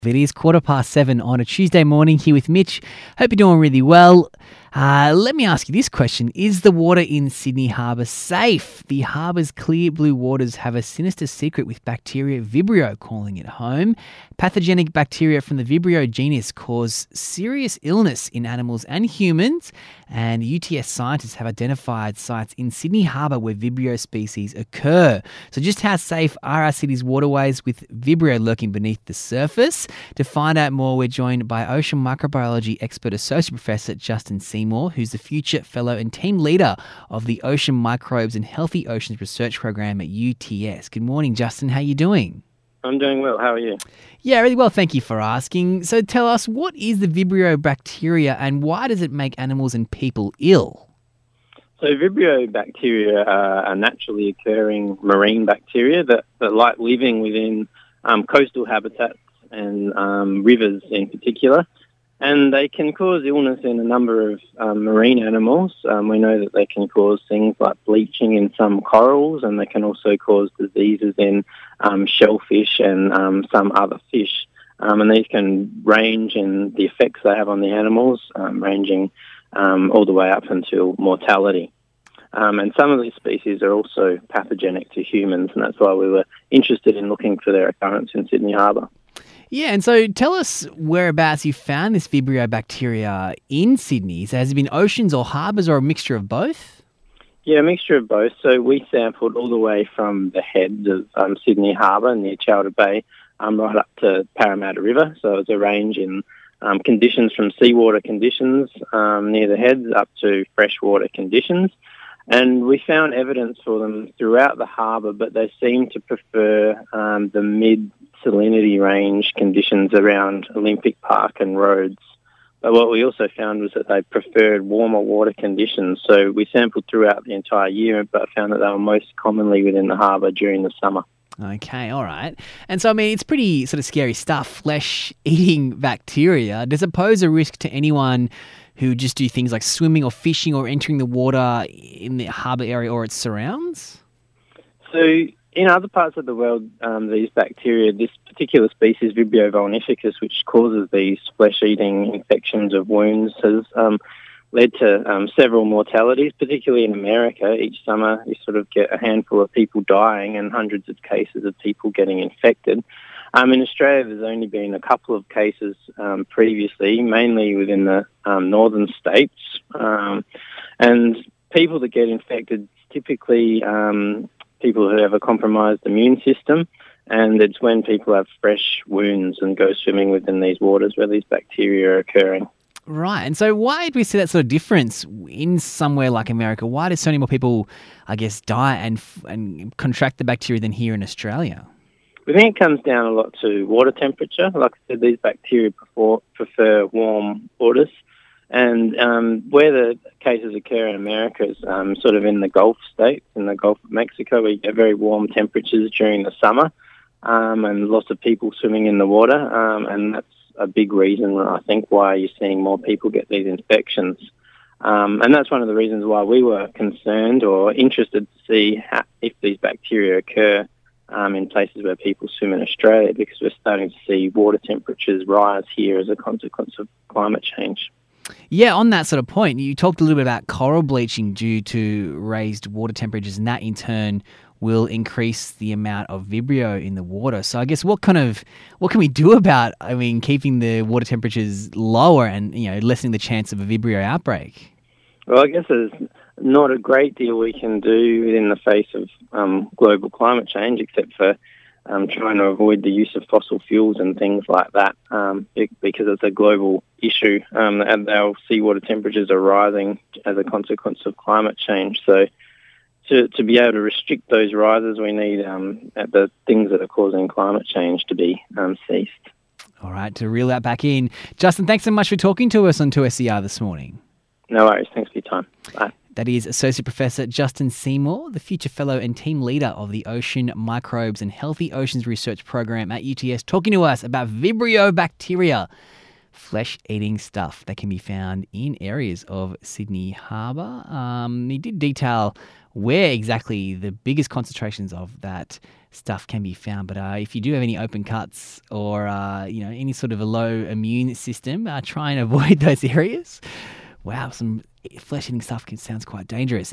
It is 7:15 on a Tuesday morning here with Mitch. Hope you're doing really well. Let me ask you this question. Is the water in Sydney Harbour safe? The harbour's clear blue waters have a sinister secret with bacteria Vibrio calling it home. Pathogenic bacteria from the Vibrio genus cause serious illness in animals and humans, and UTS scientists have identified sites in Sydney Harbour where Vibrio species occur. So just how safe are our city's waterways with Vibrio lurking beneath the surface? To find out more, we're joined by ocean microbiology expert Associate Professor Justin Seymour, who's the future fellow and team leader of the Ocean Microbes and Healthy Oceans Research Program at UTS. Good morning, Justin. How are you doing? I'm doing well. How are you? Yeah, really well. Thank you for asking. So tell us, what is the Vibrio bacteria and why does it make animals and people ill? So Vibrio bacteria are naturally occurring marine bacteria that like living within coastal habitats and rivers in particular. And they can cause illness in a number of marine animals. We know that they can cause things like bleaching in some corals, and they can also cause diseases in shellfish and some other fish. And these can range in the effects they have on the animals, ranging all the way up until mortality. And some of these species are also pathogenic to humans, and that's why we were interested in looking for their occurrence in Sydney Harbour. Yeah, and so tell us whereabouts you found this Vibrio bacteria in Sydney. So has it been oceans or harbours or a mixture of both? Yeah, a mixture of both. So we sampled all the way from the heads of Sydney Harbour near Chalder Bay right up to Parramatta River. So it was a range in conditions from seawater conditions near the heads up to freshwater conditions. And we found evidence for them throughout the harbour, but they seem to prefer the mid-salinity range conditions around Olympic Park and Rhodes. But what we also found was that they preferred warmer water conditions. So we sampled throughout the entire year, but found that they were most commonly within the harbour during the summer. Okay, all right. And so, I mean, it's pretty sort of scary stuff, flesh-eating bacteria. Does it pose a risk to anyone who just do things like swimming or fishing or entering the water in the harbour area or its surrounds? So in other parts of the world, these bacteria, this particular species, Vibrio vulnificus, which causes these flesh-eating infections of wounds, has led to several mortalities, particularly in America. Each summer you sort of get a handful of people dying and hundreds of cases of people getting infected. In Australia, there's only been a couple of cases previously, mainly within the northern states. And people that get infected, typically people who have a compromised immune system, and it's when people have fresh wounds and go swimming within these waters where these bacteria are occurring. Right. And so why do we see that sort of difference in somewhere like America? Why do so many more people, I guess, die and contract the bacteria than here in Australia? We think it comes down a lot to water temperature. Like I said, these bacteria prefer warm waters. And where the cases occur in America is sort of in the Gulf states, in the Gulf of Mexico, where you get very warm temperatures during the summer and lots of people swimming in the water. And that's a big reason, I think, why you're seeing more people get these infections. And that's one of the reasons why we were concerned or interested to see if these bacteria occur in places where people swim in Australia, because we're starting to see water temperatures rise here as a consequence of climate change. Yeah, on that sort of point, you talked a little bit about coral bleaching due to raised water temperatures, and that in turn will increase the amount of Vibrio in the water. So I guess what can we do about, keeping the water temperatures lower and, lessening the chance of a Vibrio outbreak? Well, I guess there's not a great deal we can do in the face of global climate change, except for trying to avoid the use of fossil fuels and things like that, because it's a global issue, and our seawater temperatures are rising as a consequence of climate change. So to be able to restrict those rises, we need the things that are causing climate change to be ceased. All right, to reel that back in. Justin, thanks so much for talking to us on 2SER this morning. No worries. Thanks for your time. Bye. That is Associate Professor Justin Seymour, the future fellow and team leader of the Ocean Microbes and Healthy Oceans Research Program at UTS, talking to us about Vibrio bacteria, flesh-eating stuff that can be found in areas of Sydney Harbour. He did detail where exactly the biggest concentrations of that stuff can be found. But if you do have any open cuts or any sort of a low immune system, try and avoid those areas. Wow, some flesh-eating stuff sounds quite dangerous.